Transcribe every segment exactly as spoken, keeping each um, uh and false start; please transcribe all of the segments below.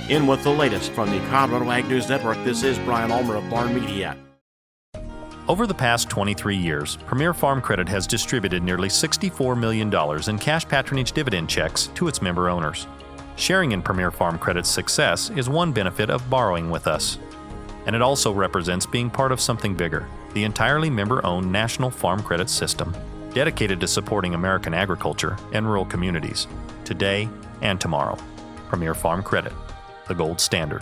In with the latest from the Colorado Ag News Network, this is Brian Ulmer of Barn Media. Over the past twenty-three years, Premier Farm Credit has distributed nearly sixty-four million dollars in cash patronage dividend checks to its member owners. Sharing in Premier Farm Credit's success is one benefit of borrowing with us. And it also represents being part of something bigger, the entirely member-owned National Farm Credit System, dedicated to supporting American agriculture and rural communities, today and tomorrow. Premier Farm Credit, the gold standard.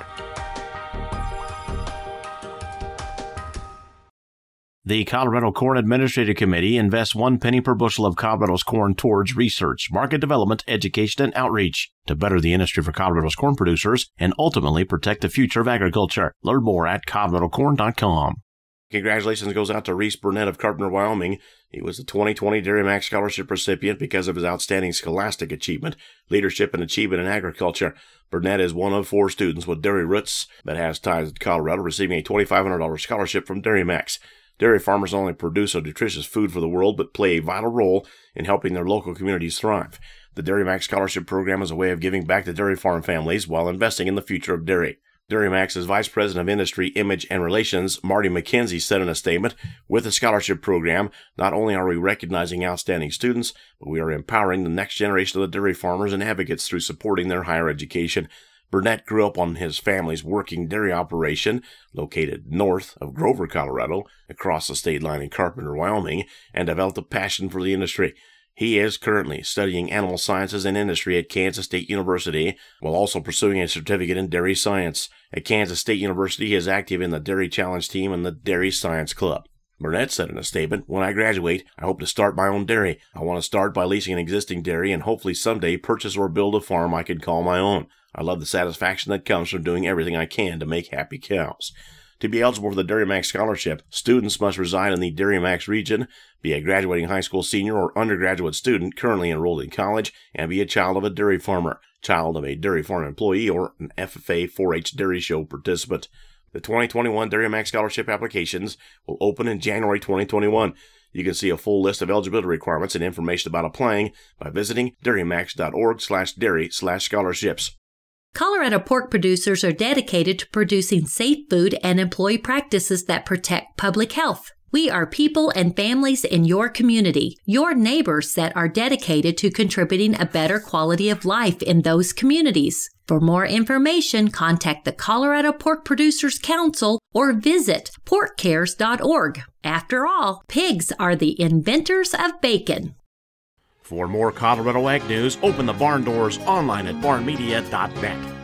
The Colorado Corn Administrative Committee invests one penny per bushel of Colorado's corn towards research, market development, education, and outreach to better the industry for Colorado's corn producers and ultimately protect the future of agriculture. Learn more at colorado corn dot com. Congratulations goes out to Reese Burnett of Carpenter, Wyoming. He was the twenty twenty Dairy Max Scholarship recipient because of his outstanding scholastic achievement, leadership, and achievement in agriculture. Burnett is one of four students with dairy roots that has ties to Colorado, receiving a twenty-five hundred dollars scholarship from Dairy Max. Dairy farmers not only produce a nutritious food for the world, but play a vital role in helping their local communities thrive. The Dairy Max Scholarship Program is a way of giving back to dairy farm families while investing in the future of dairy. Dairy Max's Vice President of Industry, Image, and Relations, Marty McKenzie, said in a statement, "With the scholarship program, not only are we recognizing outstanding students, but we are empowering the next generation of the dairy farmers and advocates through supporting their higher education." Burnett grew up on his family's working dairy operation, located north of Grover, Colorado, across the state line in Carpenter, Wyoming, and developed a passion for the industry. He is currently studying animal sciences and industry at Kansas State University, while also pursuing a certificate in dairy science. At Kansas State University, he is active in the Dairy Challenge team and the Dairy Science Club. Burnett said in a statement, "When I graduate, I hope to start my own dairy. I want to start by leasing an existing dairy and hopefully someday purchase or build a farm I can call my own. I love the satisfaction that comes from doing everything I can to make happy cows." To be eligible for the Dairy Max Scholarship, students must reside in the Dairy Max region, be a graduating high school senior or undergraduate student currently enrolled in college, and be a child of a dairy farmer, child of a dairy farm employee, or an F F A four H Dairy Show participant. The twenty twenty-one Dairy Max Scholarship applications will open in January twenty twenty-one. You can see a full list of eligibility requirements and information about applying by visiting dairymax.org slash dairy slash scholarships. Colorado pork producers are dedicated to producing safe food and employee practices that protect public health. We are people and families in your community, your neighbors that are dedicated to contributing a better quality of life in those communities. For more information, contact the Colorado Pork Producers Council or visit pork cares dot org. After all, pigs are the inventors of bacon. For more Colorado Ag News, open the barn doors online at barn media dot net.